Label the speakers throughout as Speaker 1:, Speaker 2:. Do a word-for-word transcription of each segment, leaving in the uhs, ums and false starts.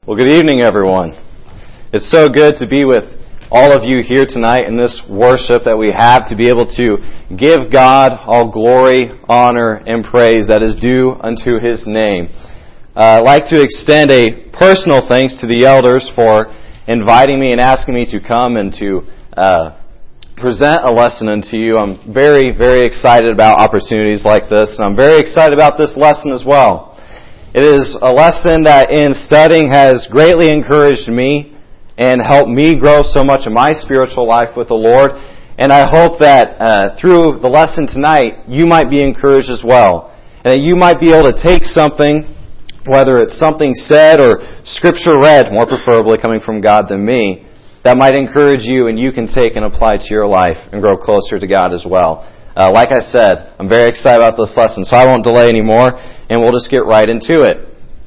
Speaker 1: Well, good evening, everyone. It's so good to be with all of you here tonight in this worship that we have, to be able to give God all glory, honor, and praise that is due unto His name. Uh, I'd like to extend a personal thanks to the elders for inviting me and asking me to come and to uh, present a lesson unto you. I'm very, very excited about opportunities like this, and I'm very excited about this lesson as well. It is a lesson that in studying has greatly encouraged me and helped me grow so much in my spiritual life with the Lord. And I hope that uh, through the lesson tonight, you might be encouraged as well. And that you might be able to take something, whether it's something said or Scripture read, more preferably coming from God than me, that might encourage you and you can take and apply to your life and grow closer to God as well. Uh, like I said, I'm very excited about this lesson, so I won't delay anymore, and we'll just get right into it.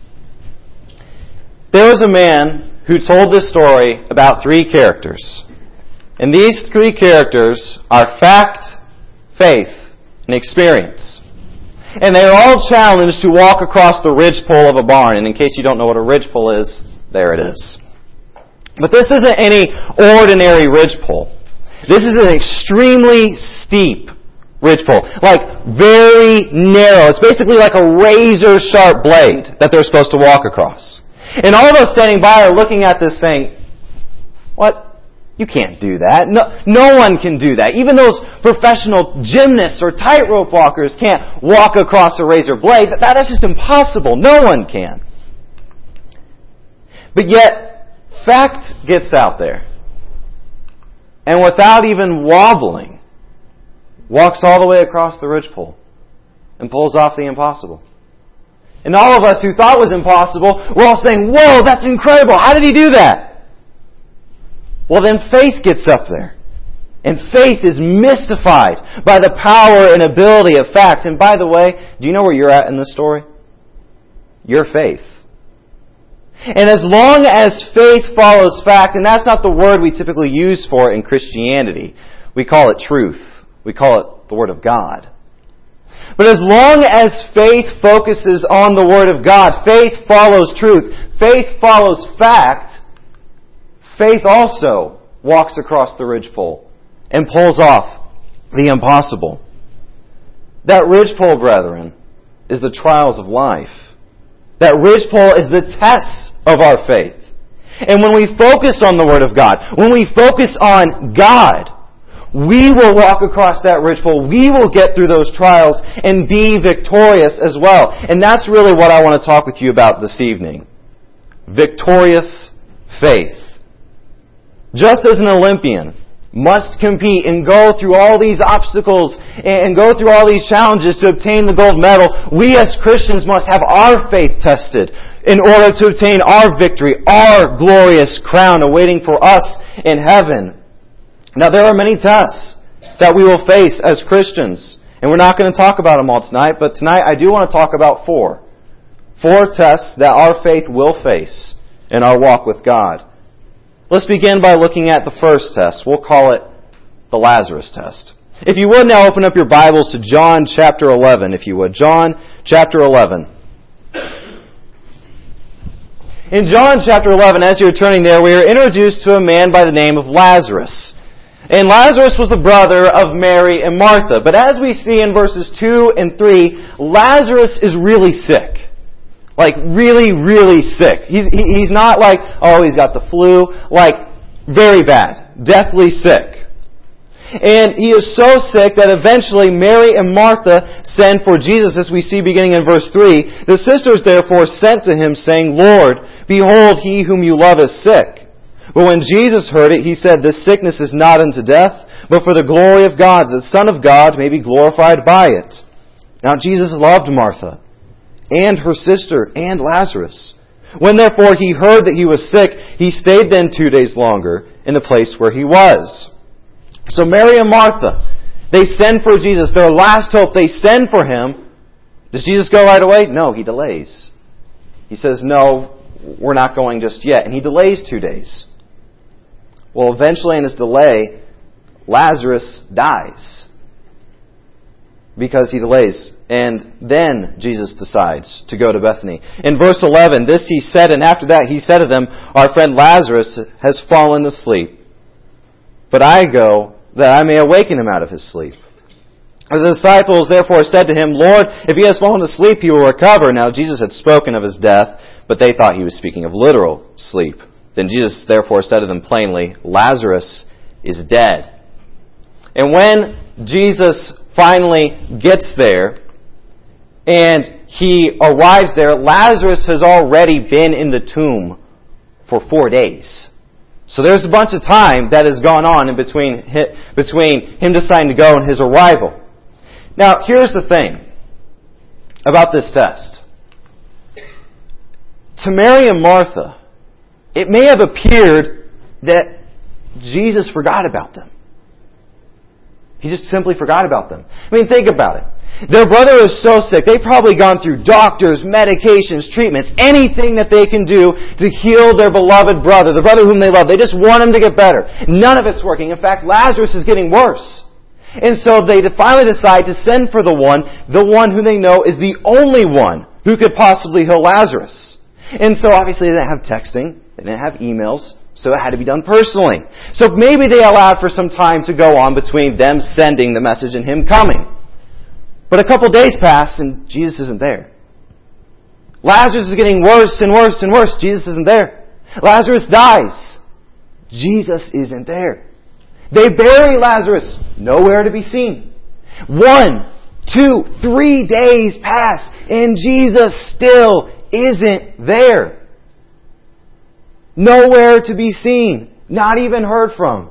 Speaker 1: There was a man who told this story about three characters. And these three characters are fact, faith, and experience. And they are all challenged to walk across the ridgepole of a barn. And in case you don't know what a ridgepole is, there it is. But this isn't any ordinary ridgepole. This is an extremely steep ridgepole. Like, very narrow. It's basically like a razor-sharp blade that they're supposed to walk across. And all of us standing by are looking at this saying, what? You can't do that. No, no one can do that. Even those professional gymnasts or tightrope walkers can't walk across a razor blade. That, that's just impossible. No one can. But yet, fact gets out there. And without even wobbling, walks all the way across the ridgepole and pulls off the impossible. And all of us who thought it was impossible, we're all saying, whoa, that's incredible. How did he do that? Well, then faith gets up there. And faith is mystified by the power and ability of fact. And by the way, do you know where you're at in this story? Your faith. And as long as faith follows fact, and that's not the word we typically use for it in Christianity. We call it truth. We call it the Word of God. But as long as faith focuses on the Word of God, faith follows truth, faith follows fact, faith also walks across the ridgepole and pulls off the impossible. That ridgepole, brethren, is the trials of life. That ridgepole is the tests of our faith. And when we focus on the Word of God, when we focus on God, we will walk across that ridgepole. We will get through those trials and be victorious as well. And that's really what I want to talk with you about this evening. Victorious faith. Just as an Olympian must compete and go through all these obstacles and go through all these challenges to obtain the gold medal, we as Christians must have our faith tested in order to obtain our victory, our glorious crown awaiting for us in heaven. Now, there are many tests that we will face as Christians, and we're not going to talk about them all tonight, but tonight I do want to talk about four. Four tests that our faith will face in our walk with God. Let's begin by looking at the first test. We'll call it the Lazarus test. If you would now open up your Bibles to John chapter eleven, if you would. John chapter eleven. In John chapter eleven, as you're turning there, we are introduced to a man by the name of Lazarus. And Lazarus was the brother of Mary and Martha. But as we see in verses two and three, Lazarus is really sick. Like, really, really sick. He's, he's not like, oh, he's got the flu. Like, very bad. Deathly sick. And he is so sick that eventually Mary and Martha send for Jesus, as we see beginning in verse three. The sisters therefore sent to him, saying, Lord, behold, he whom you love is sick. But when Jesus heard it, he said, This sickness is not unto death, but for the glory of God, that the Son of God may be glorified by it. Now Jesus loved Martha, and her sister, and Lazarus. When therefore he heard that he was sick, he stayed then two days longer in the place where he was. So Mary and Martha, they send for Jesus, their last hope, they send for him. Does Jesus go right away? No, he delays. He says, no, we're not going just yet. And he delays two days. Well, eventually in his delay, Lazarus dies. because he delays. And then Jesus decides to go to Bethany. In verse eleven, this he said, and after that he said to them, our friend Lazarus has fallen asleep. But I go that I may awaken him out of his sleep. The disciples therefore said to him, Lord, if he has fallen asleep, he will recover. Now Jesus had spoken of his death, but they thought he was speaking of literal sleep. Then Jesus therefore said to them plainly, Lazarus is dead. And when Jesus finally gets there, and he arrives there, Lazarus has already been in the tomb for four days. So there's a bunch of time that has gone on in between, between him deciding to go and his arrival. Now, here's the thing about this test. To Mary and Martha, it may have appeared that Jesus forgot about them. He just simply forgot about them. I mean, think about it. Their brother is so sick. They've probably gone through doctors, medications, treatments, anything that they can do to heal their beloved brother, the brother whom they love. They just want him to get better. None of it's working. In fact, Lazarus is getting worse. And so they finally decide to send for the one, the one who they know is the only one who could possibly heal Lazarus. And so obviously they didn't have texting. They didn't have emails. So it had to be done personally. So maybe they allowed for some time to go on between them sending the message and him coming. But a couple days pass and Jesus isn't there. Lazarus is getting worse and worse and worse. Jesus isn't there. Lazarus dies. Jesus isn't there. They bury Lazarus. Nowhere to be seen. One, two, three days pass and Jesus still isn't there. Nowhere to be seen. Not even heard from.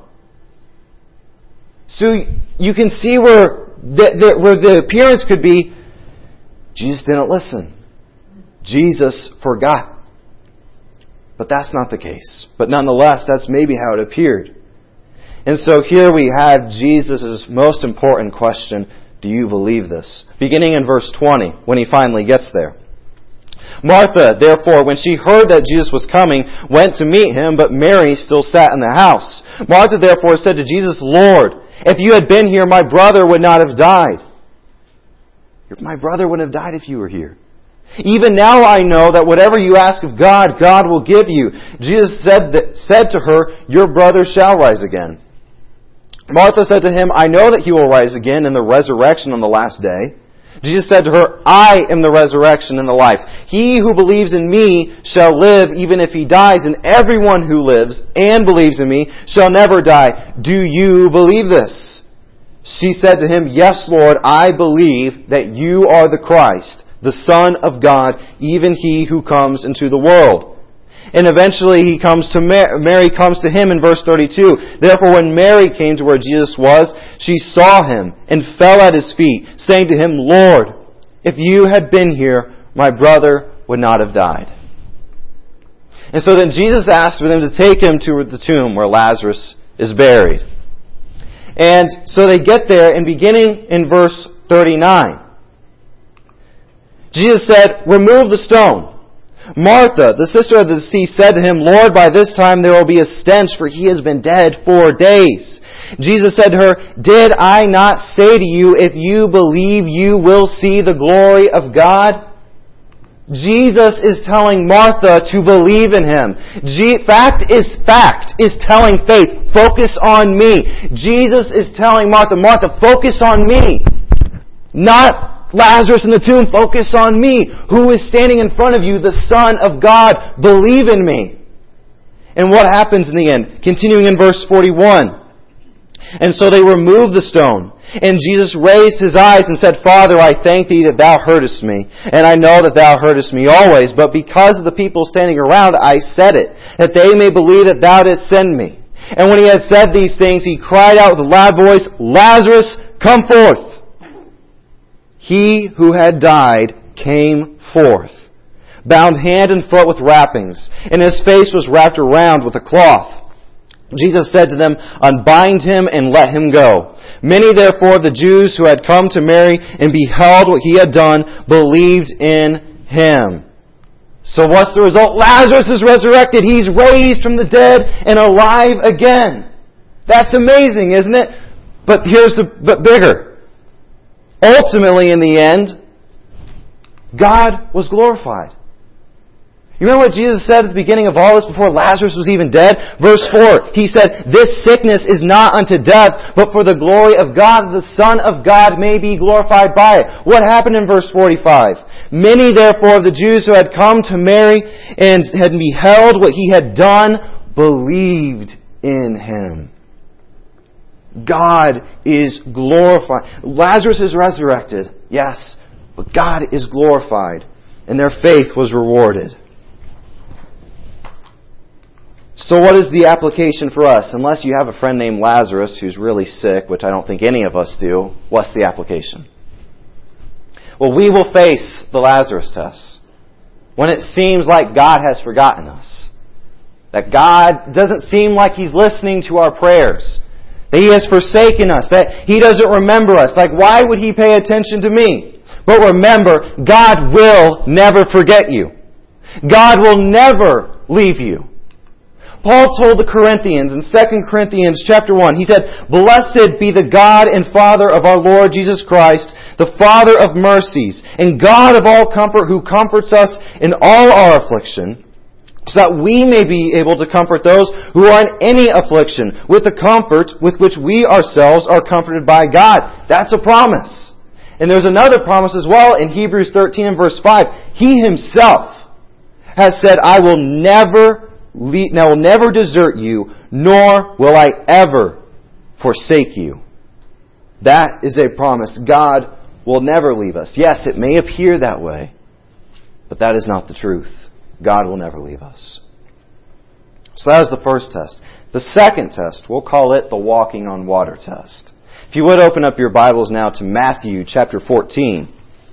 Speaker 1: So you can see where the, the, where the appearance could be, Jesus didn't listen. Jesus forgot. But that's not the case. But nonetheless, that's maybe how it appeared. And so here we have Jesus' most important question. Do you believe this? Beginning in verse twenty, when he finally gets there. Martha, therefore, when she heard that Jesus was coming, went to meet him, but Mary still sat in the house. Martha, therefore, said to Jesus, Lord, if you had been here, my brother would not have died. My brother wouldn't have died if you were here. Even now I know that whatever you ask of God, God will give you. Jesus said, that, said to her, your brother shall rise again. Martha said to him, I know that he will rise again in the resurrection on the last day. Jesus said to her, I am the resurrection and the life. He who believes in me shall live even if he dies, and everyone who lives and believes in me shall never die. Do you believe this? She said to him, Yes, Lord, I believe that you are the Christ, the Son of God, even he who comes into the world. And eventually he comes to Mary, Mary comes to him in verse thirty-two. Therefore when Mary came to where Jesus was, she saw him and fell at his feet, saying to him, Lord, if you had been here, my brother would not have died. And so then Jesus asked for them to take him to the tomb where Lazarus is buried. And so they get there, and beginning in verse thirty-nine, Jesus said, remove the stone. Martha, the sister of the deceased, said to him, Lord, by this time there will be a stench, for he has been dead four days. Jesus said to her, Did I not say to you, if you believe, you will see the glory of God? Jesus is telling Martha to believe in him. G- fact is fact, is telling faith, focus on me. Jesus is telling Martha, Martha, focus on me. Not Lazarus in the tomb, focus on me. Who is standing in front of you? The Son of God. Believe in me. And what happens in the end? Continuing in verse forty-one. And so they removed the stone. And Jesus raised his eyes and said, Father, I thank thee that thou heardest me. And I know that thou heardest me always. But because of the people standing around, I said it, that they may believe that thou didst send me. And when he had said these things, he cried out with a loud voice, Lazarus, come forth. He who had died came forth, bound hand and foot with wrappings, and his face was wrapped around with a cloth. Jesus said to them, Unbind him and let him go. Many therefore of the Jews who had come to Mary and beheld what he had done believed in him. So what's the result? Lazarus is resurrected. He's raised from the dead and alive again. That's amazing, isn't it? But here's the but bigger. ultimately, in the end, God was glorified. You remember what Jesus said at the beginning of all this before Lazarus was even dead? Verse four, He said, "This sickness is not unto death, but for the glory of God, that the Son of God may be glorified by it." What happened in verse forty-five? "Many therefore of the Jews who had come to Mary and had beheld what He had done, believed in Him." God is glorified. Lazarus is resurrected, yes, but God is glorified, and their faith was rewarded. So what is the application for us? Unless you have a friend named Lazarus who's really sick, which I don't think any of us do, what's the application? Well, we will face the Lazarus test when it seems like God has forgotten us. That God doesn't seem like He's listening to our prayers. That He has forsaken us. That He doesn't remember us. Like, why would He pay attention to me? But remember, God will never forget you. God will never leave you. Paul told the Corinthians in Second Corinthians chapter one, he said, "Blessed be the God and Father of our Lord Jesus Christ, the Father of mercies, and God of all comfort, who comforts us in all our affliction, so that we may be able to comfort those who are in any affliction with the comfort with which we ourselves are comforted by God." That's a promise. And there's another promise as well in Hebrews thirteen and verse five. He Himself has said, "I will never leave, I will never desert you, nor will I ever forsake you." That is a promise. God will never leave us. Yes, it may appear that way, but that is not the truth. God will never leave us. So that was the first test. The second test, we'll call it the walking on water test. If you would open up your Bibles now to Matthew chapter fourteen.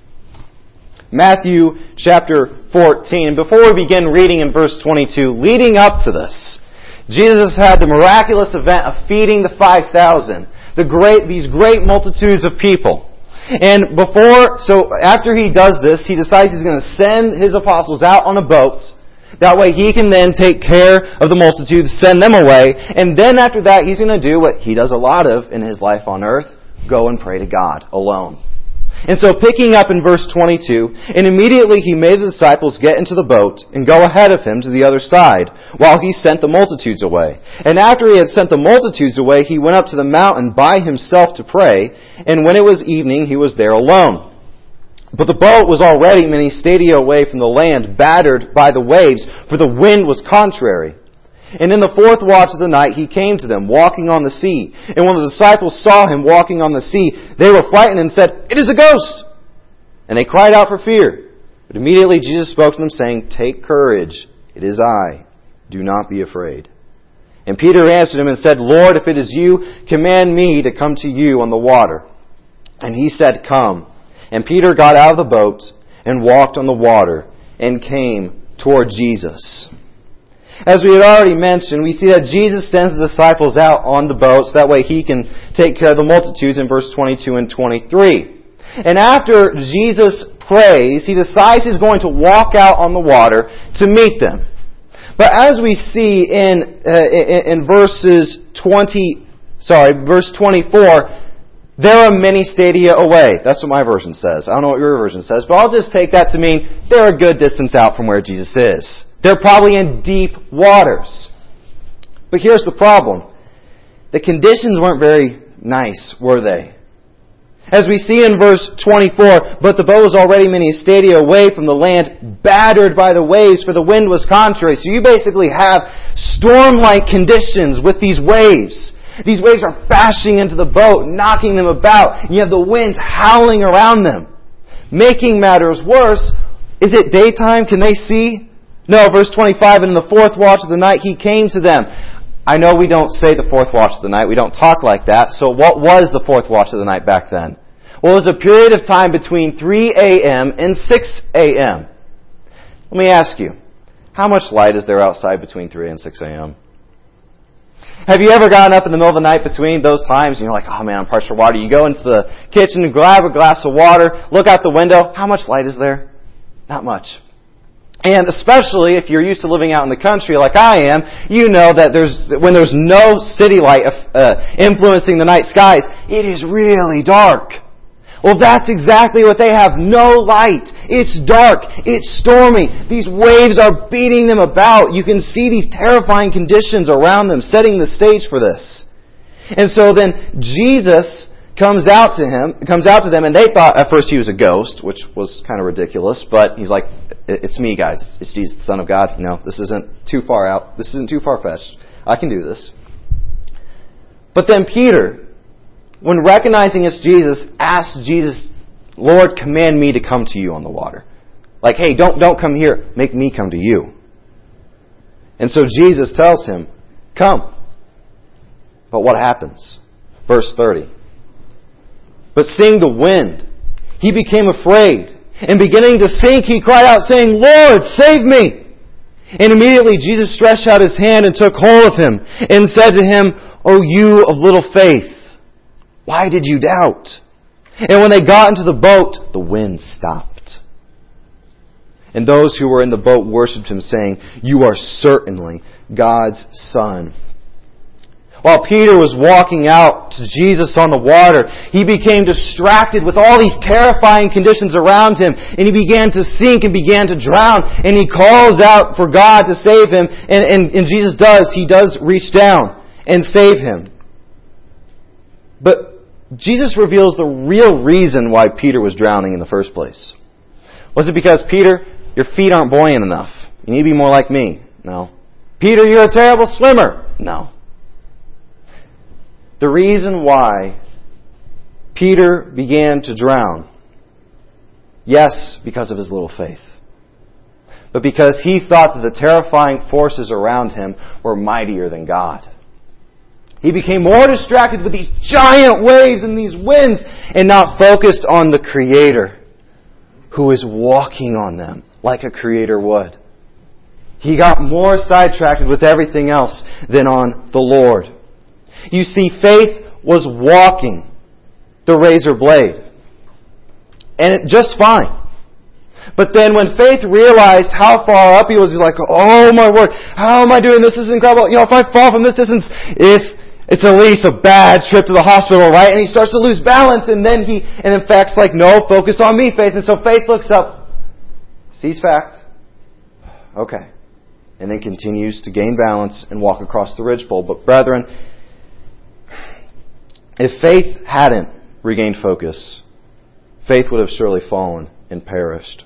Speaker 1: Matthew chapter fourteen. And before we begin reading in verse twenty-two, leading up to this, Jesus had the miraculous event of feeding the five thousand. The great, these great multitudes of people. And before, so after He does this, He decides He's going to send His apostles out on a boat. That way He can then take care of the multitudes, send them away. And then after that, He's going to do what He does a lot of in His life on earth. Go and pray to God alone. And so picking up in verse twenty-two, "And immediately He made the disciples get into the boat and go ahead of Him to the other side, while He sent the multitudes away. And after He had sent the multitudes away, He went up to the mountain by Himself to pray. And when it was evening, He was there alone. But the boat was already many stadia away from the land, battered by the waves, for the wind was contrary. And in the fourth watch of the night He came to them, walking on the sea. And when the disciples saw Him walking on the sea, they were frightened and said, 'It is a ghost!' And they cried out for fear. But immediately Jesus spoke to them, saying, 'Take courage, it is I. Do not be afraid.' And Peter answered Him and said, 'Lord, if it is You, command me to come to You on the water.' And He said, 'Come.' And Peter got out of the boat and walked on the water and came toward Jesus." As we had already mentioned, we see that Jesus sends the disciples out on the boat so that way He can take care of the multitudes in verse twenty-two and twenty-three. And after Jesus prays, He decides He's going to walk out on the water to meet them. But as we see in uh, in, in verses twenty, sorry, verse twenty-four, there are many stadia away. That's what my version says. I don't know what your version says, but I'll just take that to mean they're a good distance out from where Jesus is. They're probably in deep waters. But here's the problem. The conditions weren't very nice, were they? As we see in verse twenty-four, "But the boat was already many stadia away from the land, battered by the waves, for the wind was contrary." So you basically have storm-like conditions with these waves. These waves are bashing into the boat, knocking them about. And you have the winds howling around them. Making matters worse, is it daytime? Can they see? No, verse twenty-five, "And in the fourth watch of the night He came to them." I know we don't say the fourth watch of the night. We don't talk like that. So what was the fourth watch of the night back then? Well, it was a period of time between three a.m. and six a.m. Let me ask you, how much light is there outside between three and six a.m.? Have you ever gotten up in the middle of the night between those times and you're like, "Oh man, I'm parched for water." You go into the kitchen and grab a glass of water, look out the window. How much light is there? Not much. And especially if you're used to living out in the country like I am, you know that there's when there's no city light uh, influencing the night skies, it is really dark. Well, that's exactly what they have. No light. It's dark. It's stormy. These waves are beating them about. You can see these terrifying conditions around them, setting the stage for this. And so then Jesus comes out to him, comes out to them, and they thought at first he was a ghost, which was kind of ridiculous, but he's like, it's me, guys. It's Jesus, the Son of God. You know, this isn't too far out. This isn't too far-fetched. I can do this. But then Peter, when recognizing it's Jesus, asks Jesus, Lord, command me to come to you on the water. Like, hey, don't, don't come here. Make me come to you. And so Jesus tells him, come. But what happens? Verse thirty. But seeing the wind, he became afraid. And beginning to sink, he cried out, saying, Lord, save me! And immediately Jesus stretched out his hand and took hold of him, and said to him, O you of little faith, why did you doubt? And when they got into the boat, the wind stopped. And those who were in the boat worshipped him, saying, You are certainly God's Son. While Peter was walking out to Jesus on the water, he became distracted with all these terrifying conditions around him, and he began to sink and began to drown, and he calls out for God to save him, and, and, and Jesus does, he does reach down and save him. But Jesus reveals the real reason why Peter was drowning in the first place. Was it because, Peter, your feet aren't buoyant enough? You need to be more like me? No. Peter, you're a terrible swimmer? No. The reason why Peter began to drown, yes, because of his little faith, but because he thought that the terrifying forces around him were mightier than God. He became more distracted with these giant waves and these winds and not focused on the Creator who is walking on them like a Creator would. He got more sidetracked with everything else than on the Lord. You see, faith was walking the razor blade. And it just fine. But then when faith realized how far up he was, he's like, oh my word, how am I doing this? This is incredible. You know, if I fall from this distance, it's it's at least a bad trip to the hospital, right? And he starts to lose balance, and then he, and in fact's like, no, focus on me, faith. And so faith looks up, sees fact, okay, and then continues to gain balance and walk across the ridgepole. But brethren, if faith hadn't regained focus, faith would have surely fallen and perished.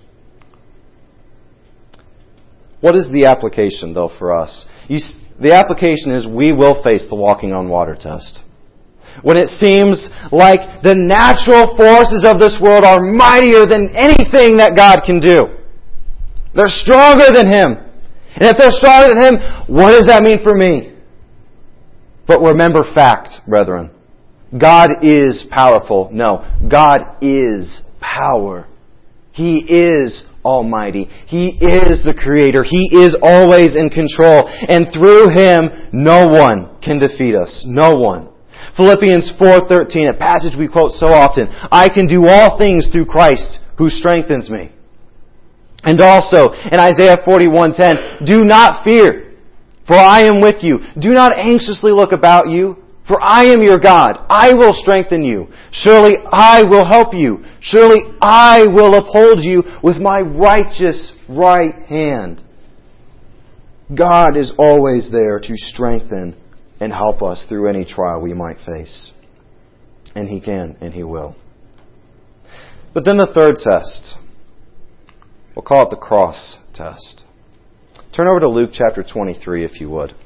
Speaker 1: What is the application, though, for us? You, the application is we will face the walking on water test. When it seems like the natural forces of this world are mightier than anything that God can do. They're stronger than Him. And if they're stronger than Him, what does that mean for me? But remember fact, brethren. God is powerful. No, God is power. He is almighty. He is the Creator. He is always in control. And through Him, no one can defeat us. No one. Philippians four thirteen, a passage we quote so often. I can do all things through Christ who strengthens me. And also in Isaiah forty-one ten, do not fear, for I am with you. Do not anxiously look about you. For I am your God. I will strengthen you. Surely I will help you. Surely I will uphold you with my righteous right hand. God is always there to strengthen and help us through any trial we might face. And He can and He will. But then the third test. We'll call it the cross test. Turn over to Luke chapter twenty-three if you would.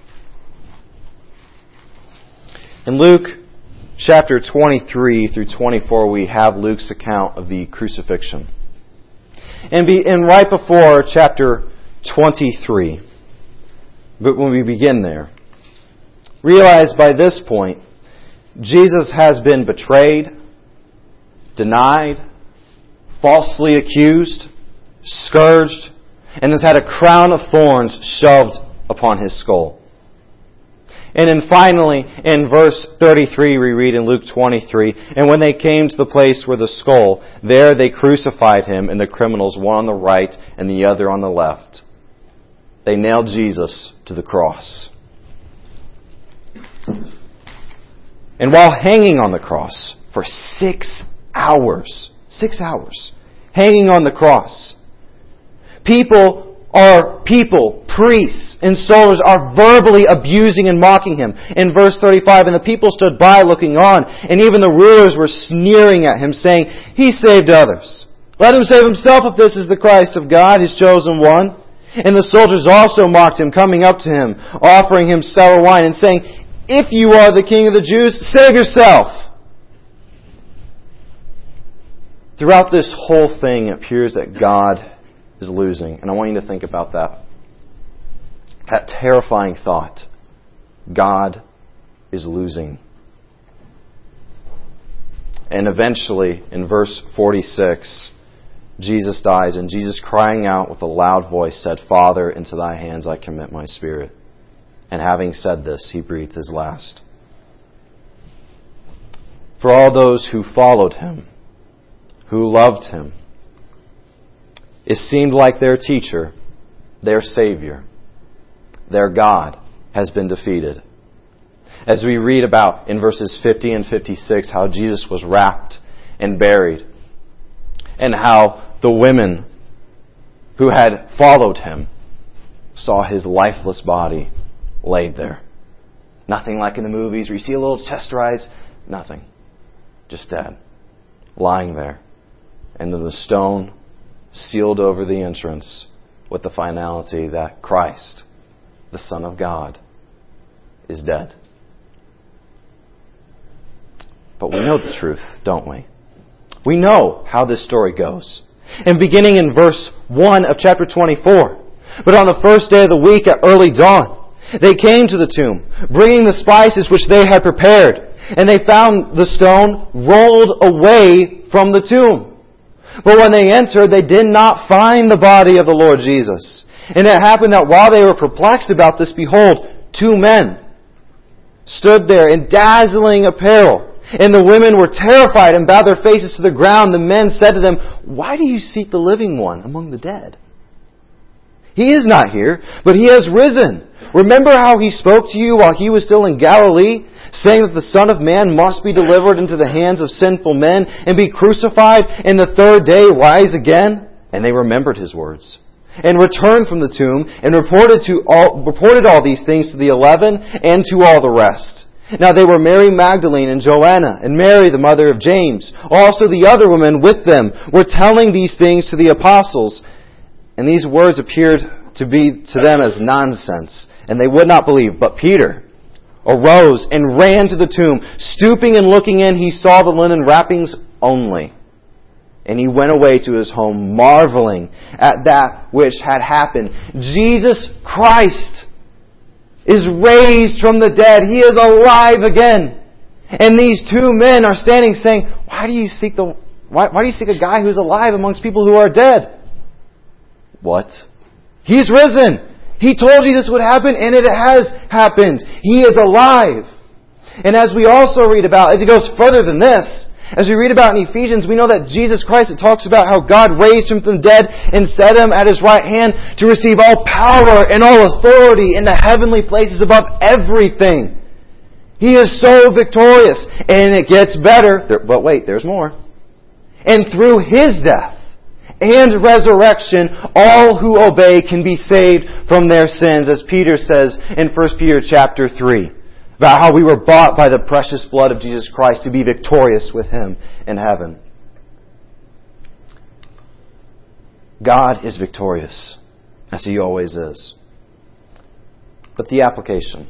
Speaker 1: In Luke chapter twenty-three through twenty-four, we have Luke's account of the crucifixion. And, be, and right before chapter twenty-three, but when we begin there, realize by this point, Jesus has been betrayed, denied, falsely accused, scourged, and has had a crown of thorns shoved upon His skull. And then finally, in verse thirty-three, we read in Luke twenty-three, and when they came to the place where the skull, there they crucified Him and the criminals, one on the right and the other on the left. They nailed Jesus to the cross. And while hanging on the cross for six hours. Six hours. Hanging on the cross. People are people, priests and soldiers are verbally abusing and mocking him. In verse thirty-five, and the people stood by looking on, and even the rulers were sneering at him, saying, he saved others. Let him save himself if this is the Christ of God, his chosen one. And the soldiers also mocked him, coming up to him, offering him sour wine, and saying, if you are the king of the Jews, save yourself. Throughout this whole thing, it appears that God is losing. And I want you to think about that. That terrifying thought. God is losing. And eventually, in verse forty-six, Jesus dies, and Jesus, crying out with a loud voice, said, Father, into thy hands I commit my spirit. And having said this, he breathed his last. For all those who followed him, who loved him, it seemed like their teacher, their Savior, their God has been defeated. As we read about in verses fifty and fifty-six how Jesus was wrapped and buried, and how the women who had followed him saw his lifeless body laid there. Nothing like in the movies where you see a little chest rise. Nothing. Just dead. Lying there. And then the stone sealed over the entrance with the finality that Christ, the Son of God, is dead. But we know the truth, don't we? We know how this story goes. And beginning in verse one of chapter twenty-four, but on the first day of the week at early dawn, they came to the tomb, bringing the spices which they had prepared, and they found the stone rolled away from the tomb. But when they entered, they did not find the body of the Lord Jesus. And it happened that while they were perplexed about this, behold, two men stood there in dazzling apparel. And the women were terrified and bowed their faces to the ground. The men said to them, why do you seek the living one among the dead? He is not here, but he has risen. Remember how he spoke to you while he was still in Galilee, saying that the Son of Man must be delivered into the hands of sinful men and be crucified, and the third day rise again? And they remembered his words, and returned from the tomb, and reported to all, reported all these things to the eleven and to all the rest. Now they were Mary Magdalene and Joanna, and Mary the mother of James. Also the other women with them were telling these things to the apostles. And these words appeared to be to them as nonsense, and they would not believe. But Peter arose and ran to the tomb. Stooping and looking in, he saw the linen wrappings only. And he went away to his home, marveling at that which had happened. Jesus Christ is raised from the dead. He is alive again. And these two men are standing saying, why do you seek the why, why do you seek a guy who's alive amongst people who are dead? What? He's risen. He told you this would happen, and it has happened. He is alive. And as we also read about, as it goes further than this, as we read about in Ephesians, we know that Jesus Christ, it talks about how God raised Him from the dead and set Him at His right hand to receive all power and all authority in the heavenly places above everything. He is so victorious. And it gets better. There, but wait, there's more. And through His death and resurrection, all who obey can be saved from their sins, as Peter says in First Peter chapter three, about how we were bought by the precious blood of Jesus Christ to be victorious with Him in heaven. God is victorious, as He always is. But the application.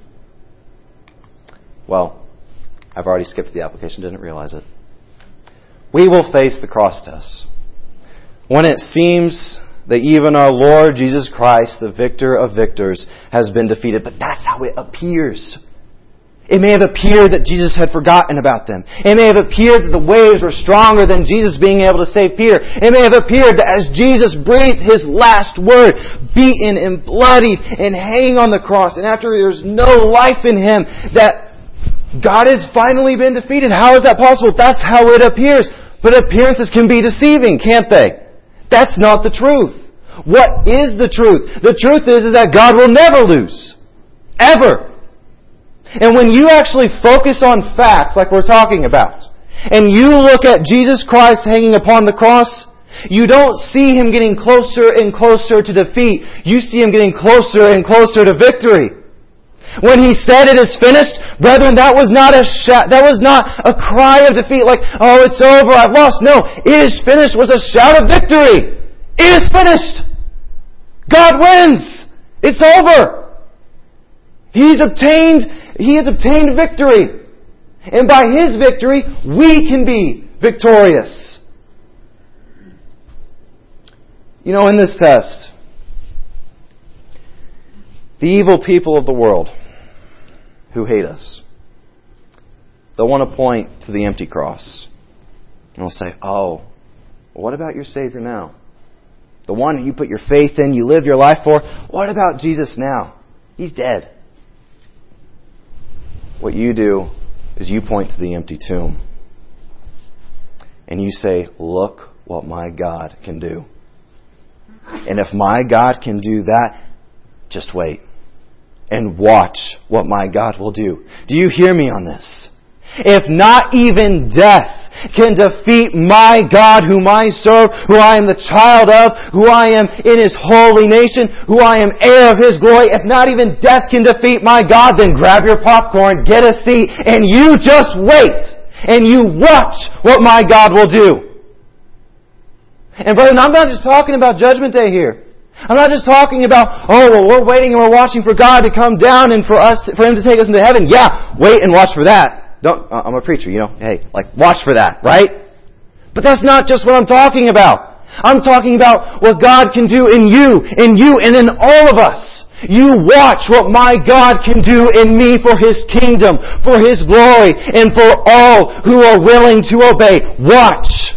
Speaker 1: Well, I've already skipped the application, didn't realize it. We will face the cross test. When it seems that even our Lord Jesus Christ, the victor of victors, has been defeated. But that's how it appears. It may have appeared that Jesus had forgotten about them. It may have appeared that the waves were stronger than Jesus being able to save Peter. It may have appeared that as Jesus breathed His last word, beaten and bloodied and hanging on the cross, and after there's no life in Him, that God has finally been defeated. How is that possible? That's how it appears. But appearances can be deceiving, can't they? That's not the truth. What is the truth? The truth is, is that God will never lose. Ever. And when you actually focus on facts like we're talking about, and you look at Jesus Christ hanging upon the cross, you don't see Him getting closer and closer to defeat. You see Him getting closer and closer to victory. When He said it is finished, brethren, that was not a shout, that was not a cry of defeat like, oh, it's over, I've lost. No, it is finished was a shout of victory. It is finished. God wins. It's over. He's obtained, He has obtained victory. And by His victory, we can be victorious. You know, in this test, the evil people of the world who hate us, they'll want to point to the empty cross. And they'll say, oh, what about your Savior now? The one you put your faith in, you live your life for. What about Jesus now? He's dead. What you do is you point to the empty tomb. And you say, look what my God can do. And if my God can do that, just wait. And watch what my God will do. Do you hear me on this? If not even death can defeat my God whom I serve, who I am the child of, who I am in His holy nation, who I am heir of His glory, if not even death can defeat my God, then grab your popcorn, get a seat, and you just wait. And you watch what my God will do. And brethren, I'm not just talking about Judgment Day here. I'm not just talking about, oh, well, we're waiting and we're watching for God to come down and for us, for Him to take us into heaven. Yeah, wait and watch for that. Don't, I'm a preacher, you know. Hey, like, watch for that, right? But that's not just what I'm talking about. I'm talking about what God can do in you, in you, and in all of us. You watch what my God can do in me for His kingdom, for His glory, and for all who are willing to obey. Watch.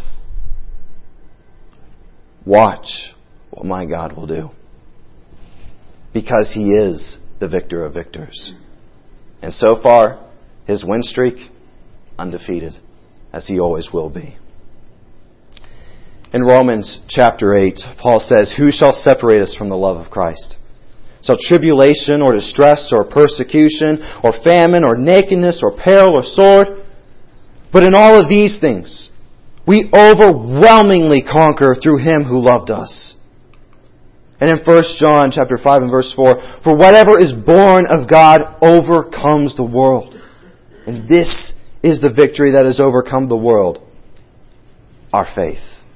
Speaker 1: Watch what my God will do. Because He is the victor of victors. And so far, His win streak, undefeated, as He always will be. In Romans chapter eight, Paul says, who shall separate us from the love of Christ? Shall tribulation or distress or persecution or famine or nakedness or peril or sword? But in all of these things, we overwhelmingly conquer through Him who loved us. And in First John chapter five and verse four, for whatever is born of God overcomes the world. And this is the victory that has overcome the world, our faith.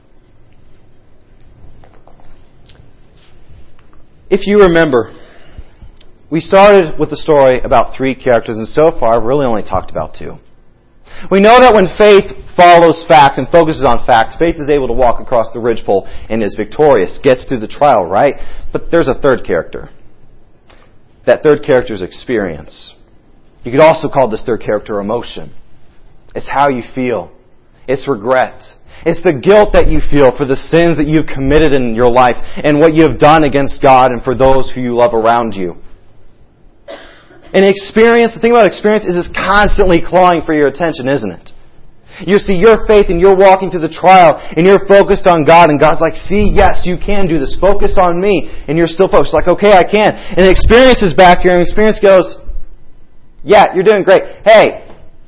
Speaker 1: If you remember, we started with the story about three characters, and so far I've really only talked about two. We know that when faith follows fact and focuses on fact, faith is able to walk across the ridgepole and is victorious, gets through the trial, right? But there's a third character. That third character is experience. You could also call this third character emotion. It's how you feel. It's regret. It's the guilt that you feel for the sins that you've committed in your life and what you have done against God and for those who you love around you. And experience, the thing about experience is it's constantly clawing for your attention, isn't it? You see your faith and you're walking through the trial and you're focused on God and God's like, see, yes, you can do this. Focus on me. And you're still focused. Like, okay, I can. And experience is back here and experience goes, yeah, you're doing great. Hey,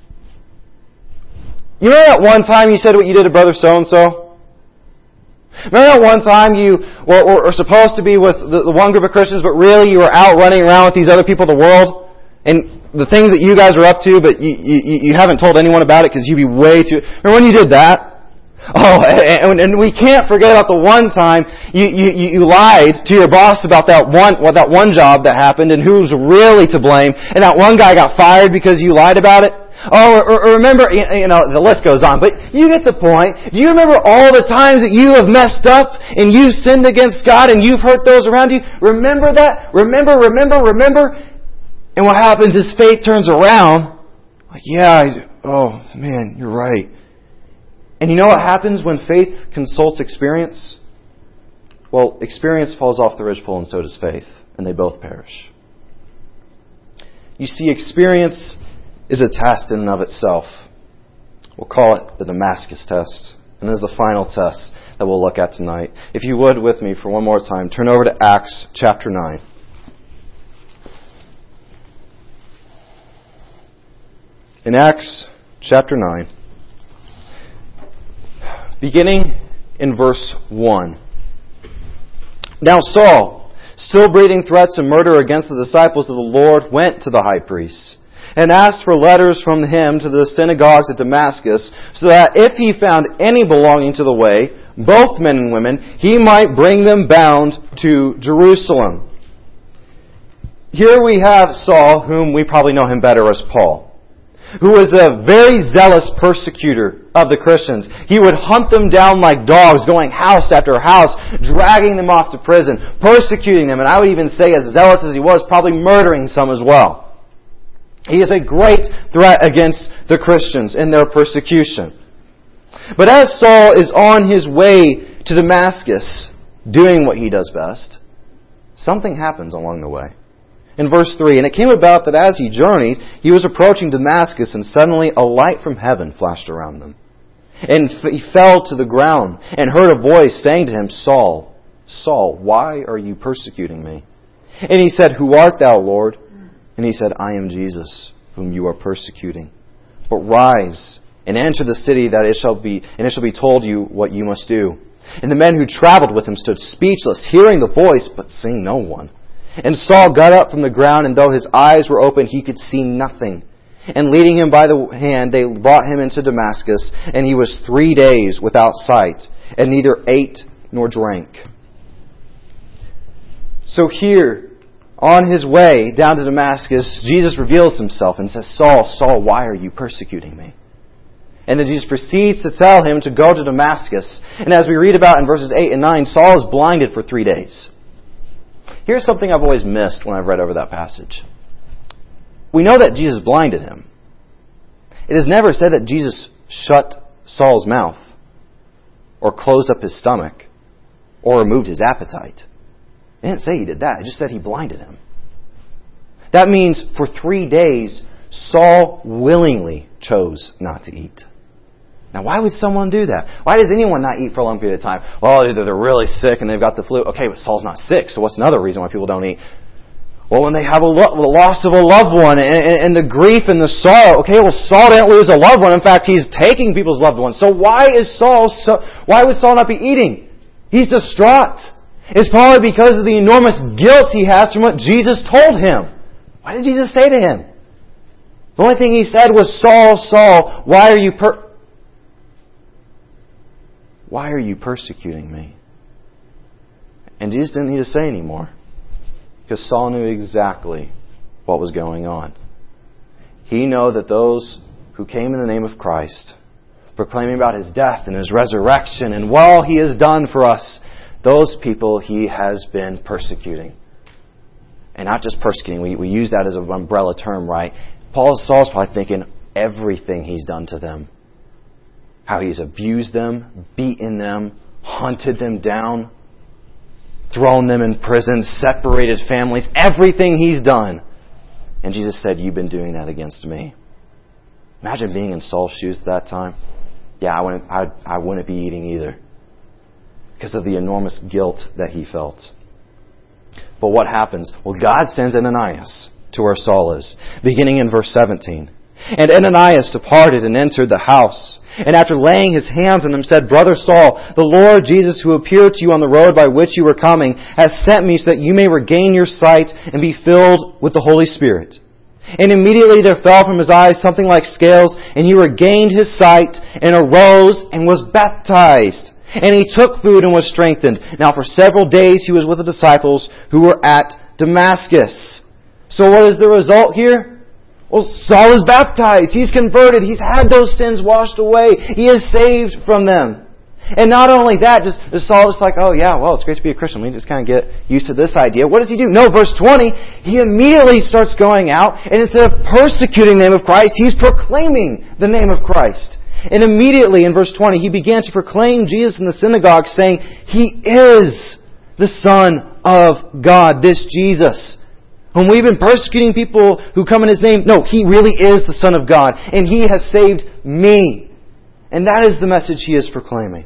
Speaker 1: you remember that one time you said what you did to brother so-and-so? Remember that one time you were, were, were supposed to be with the, the one group of Christians, but really you were out running around with these other people of the world? And the things that you guys are up to, but you, you, you haven't told anyone about it because you'd be way too... Remember when you did that? Oh, and, and we can't forget about the one time you, you, you lied to your boss about that one, well, that one job that happened and who's really to blame. And that one guy got fired because you lied about it. Oh, or, or remember, you know, the list goes on, but you get the point. Do you remember all the times that you have messed up and you've sinned against God and you've hurt those around you? Remember that? Remember, remember, remember? And what happens is faith turns around. Like, yeah, I, oh man, you're right. And you know what happens when faith consults experience? Well, experience falls off the ridgepole and so does faith. And they both perish. You see, experience is a test in and of itself. We'll call it the Damascus test. And this is the final test that we'll look at tonight. If you would with me for one more time, turn over to Acts chapter nine. In Acts chapter nine, beginning in verse one. Now Saul, still breathing threats and murder against the disciples of the Lord, went to the high priest and asked for letters from him to the synagogues at Damascus, so that if he found any belonging to the way, both men and women, he might bring them bound to Jerusalem. Here we have Saul, whom we probably know him better as Paul, who was a very zealous persecutor of the Christians. He would hunt them down like dogs, going house after house, dragging them off to prison, persecuting them, and I would even say, as zealous as he was, probably murdering some as well. He is a great threat against the Christians in their persecution. But as Saul is on his way to Damascus, doing what he does best, something happens along the way. In verse three, and it came about that as he journeyed, he was approaching Damascus, and suddenly a light from heaven flashed around them. And he fell to the ground and heard a voice saying to him, Saul, Saul, why are you persecuting me? And he said, Who art thou, Lord? And he said, I am Jesus, whom you are persecuting. But rise and enter the city, that it shall be, and it shall be told you what you must do. And the men who traveled with him stood speechless, hearing the voice, but seeing no one. And Saul got up from the ground, and though his eyes were open, he could see nothing. And leading him by the hand, they brought him into Damascus, and he was three days without sight, and neither ate nor drank. So here, on his way down to Damascus, Jesus reveals himself and says, Saul, Saul, why are you persecuting me? And then Jesus proceeds to tell him to go to Damascus. And as we read about in verses eight and nine, Saul is blinded for three days. Here's something I've always missed when I've read over that passage. We know that Jesus blinded him. It is never said that Jesus shut Saul's mouth, or closed up his stomach, or removed his appetite. It didn't say he did that. It just said he blinded him. That means for three days, Saul willingly chose not to eat. Now, why would someone do that? Why does anyone not eat for a long period of time? Well, either they're really sick and they've got the flu. Okay, but Saul's not sick, so what's another reason why people don't eat? Well, when they have a lo- the loss of a loved one and, and, and the grief and the sorrow. Okay, well, Saul didn't lose a loved one. In fact, he's taking people's loved ones. So why is Saul so, why would Saul not be eating? He's distraught. It's probably because of the enormous guilt he has from what Jesus told him. What did Jesus say to him? The only thing he said was, Saul, Saul, why are you per- why are you persecuting me? And Jesus didn't need to say any more, because Saul knew exactly what was going on. He knew that those who came in the name of Christ, proclaiming about His death and His resurrection and what all He has done for us, those people He has been persecuting. And not just persecuting, we, we use that as an umbrella term, right? Paul Saul's probably thinking everything he's done to them. How he's abused them, beaten them, hunted them down, thrown them in prison, separated families, everything he's done. And Jesus said, you've been doing that against me. Imagine being in Saul's shoes at that time. Yeah, I wouldn't, I, I wouldn't be eating either, because of the enormous guilt that he felt. But what happens? Well, God sends Ananias to where Saul is, beginning in verse seventeen. And Ananias departed and entered the house, and after laying his hands on him said, Brother Saul, the Lord Jesus, who appeared to you on the road by which you were coming, has sent me so that you may regain your sight and be filled with the Holy Spirit. And immediately there fell from his eyes something like scales, and he regained his sight and arose and was baptized. And he took food and was strengthened. Now for several days he was with the disciples who were at Damascus. So what is the result here? Well, Saul is baptized. He's converted. He's had those sins washed away. He is saved from them. And not only that, just, just Saul just like, oh yeah, well, it's great to be a Christian. We just kind of get used to this idea. What does he do? No, verse twenty, he immediately starts going out, and instead of persecuting the name of Christ, he's proclaiming the name of Christ. And immediately in verse twenty, he began to proclaim Jesus in the synagogue, saying, He is the Son of God, this Jesus, whom we've been persecuting people who come in His name. No, He really is the Son of God, and He has saved me. And that is the message he is proclaiming.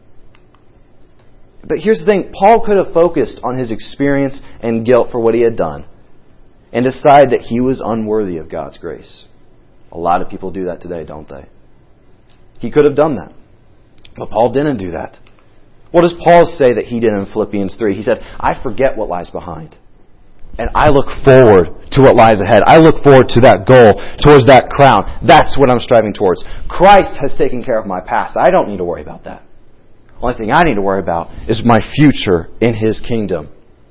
Speaker 1: But here's the thing, Paul could have focused on his experience and guilt for what he had done and decided that he was unworthy of God's grace. A lot of people do that today, don't they? He could have done that. But Paul didn't do that. What does Paul say that he did in Philippians three? He said, I forget what lies behind. And I look forward to what lies ahead. I look forward to that goal, towards that crown. That's what I'm striving towards. Christ has taken care of my past. I don't need to worry about that. The only thing I need to worry about is my future in His kingdom.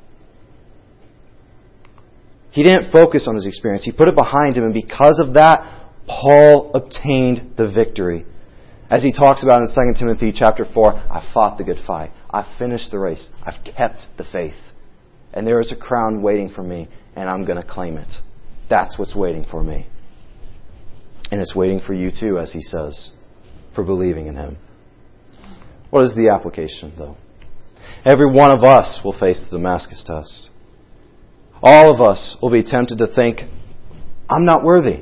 Speaker 1: He didn't focus on his experience. He put it behind him, and because of that, Paul obtained the victory. As he talks about in Second Timothy chapter four, I fought the good fight. I've finished the race. I've kept the faith. And there is a crown waiting for me, and I'm going to claim it. That's what's waiting for me. And it's waiting for you too, as he says, for believing in Him. What is the application, though? Every one of us will face the Damascus test. All of us will be tempted to think, I'm not worthy.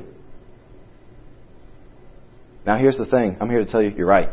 Speaker 1: Now here's the thing. I'm here to tell you, you're right.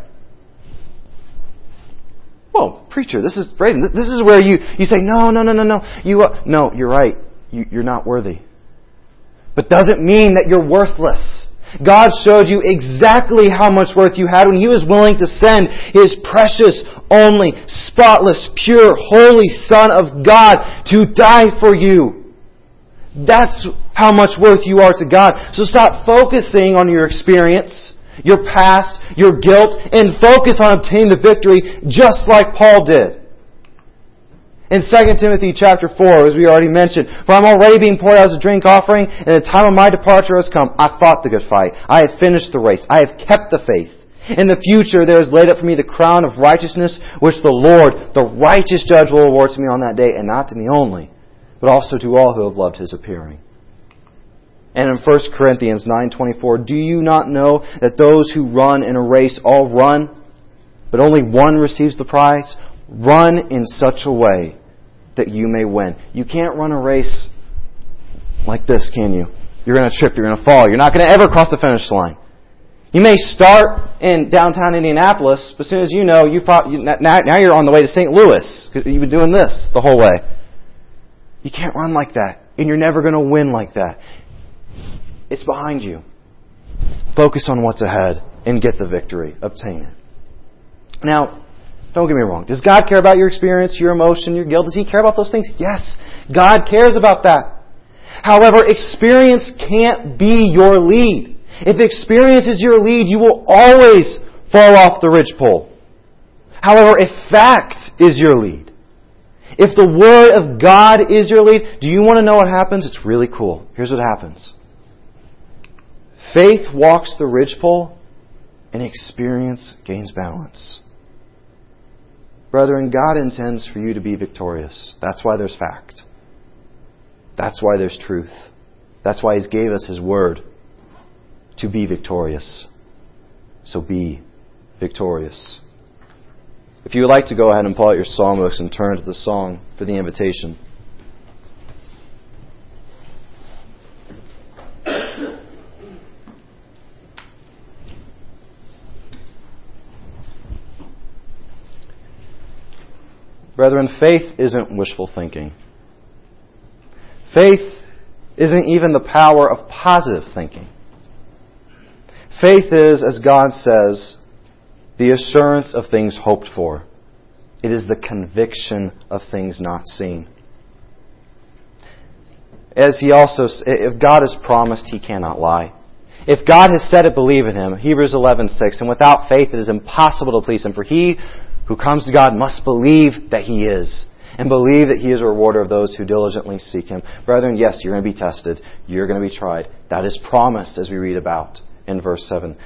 Speaker 1: Well, preacher, this is Braden. This is where you, you say, no, no, no, no, no. You are, no, you're right. You, you're not worthy. But doesn't mean that you're worthless. God showed you exactly how much worth you had when He was willing to send His precious, only, spotless, pure, holy Son of God to die for you. That's how much worth you are to God. So stop focusing on your experience, your past, your guilt, and focus on obtaining the victory just like Paul did. In Second Timothy chapter four, as we already mentioned, for I'm already being poured out as a drink offering, and the time of my departure has come. I fought the good fight. I have finished the race. I have kept the faith. In the future there is laid up for me the crown of righteousness, which the Lord, the righteous judge, will award to me on that day, and not to me only, but also to all who have loved His appearing. And in First Corinthians nine twenty-four, do you not know that those who run in a race all run, but only one receives the prize? Run in such a way that you may win. You can't run a race like this, can you? You're going to trip, you're going to fall. You're not going to ever cross the finish line. You may start in downtown Indianapolis, but as soon as you know, you probably, now, now you're on the way to Saint Louis, because you've been doing this the whole way. You can't run like that, and you're never going to win like that. It's behind you. Focus on what's ahead and get the victory. Obtain it. Now, don't get me wrong. Does God care about your experience, your emotion, your guilt? Does He care about those things? Yes. God cares about that. However, experience can't be your lead. If experience is your lead, you will always fall off the ridgepole. However, if fact is your lead, if the Word of God is your lead, do you want to know what happens? It's really cool. Here's what happens. Faith walks the ridgepole, and experience gains balance. Brethren, God intends for you to be victorious. That's why there's fact. That's why there's truth. That's why He's gave us His Word to be victorious. So be victorious. If you would like to go ahead and pull out your songbooks and turn to the song for the invitation. Brethren, faith isn't wishful thinking. Faith isn't even the power of positive thinking. Faith is, as God says, the assurance of things hoped for. It is the conviction of things not seen. As He also, if God has promised, He cannot lie. If God has said it, believe in Him. Hebrews eleven six, and without faith it is impossible to please Him. For he who comes to God must believe that He is, and believe that He is a rewarder of those who diligently seek Him. Brethren, yes, you're going to be tested. You're going to be tried. That is promised, as we read about in verse seven.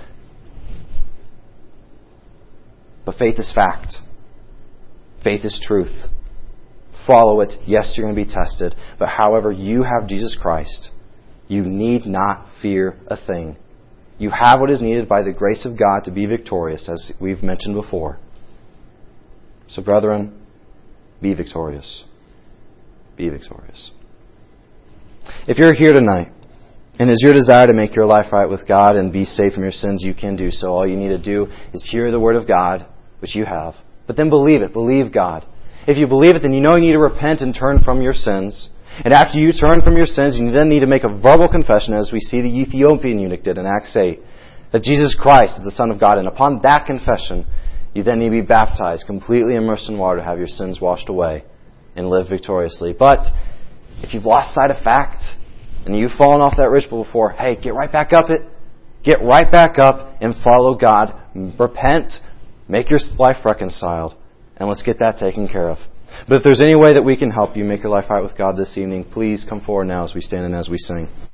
Speaker 1: But faith is fact. Faith is truth. Follow it. Yes, you're going to be tested. But however you have Jesus Christ, you need not fear a thing. You have what is needed by the grace of God to be victorious, as we've mentioned before. So, brethren, be victorious. Be victorious. If you're here tonight, and is your desire to make your life right with God and be saved from your sins, you can do so. All you need to do is hear the Word of God, which you have. But then believe it. Believe God. If you believe it, then you know you need to repent and turn from your sins. And after you turn from your sins, you then need to make a verbal confession, as we see the Ethiopian eunuch did in Acts eight, that Jesus Christ is the Son of God. And upon that confession, You then need to be baptized, completely immersed in water, to have your sins washed away and live victoriously. But if you've lost sight of fact and you've fallen off that ridgepole before, hey, get right back up it. Get right back up and follow God. Repent. Make your life reconciled. And let's get that taken care of. But if there's any way that we can help you make your life right with God this evening, please come forward now as we stand and as we sing.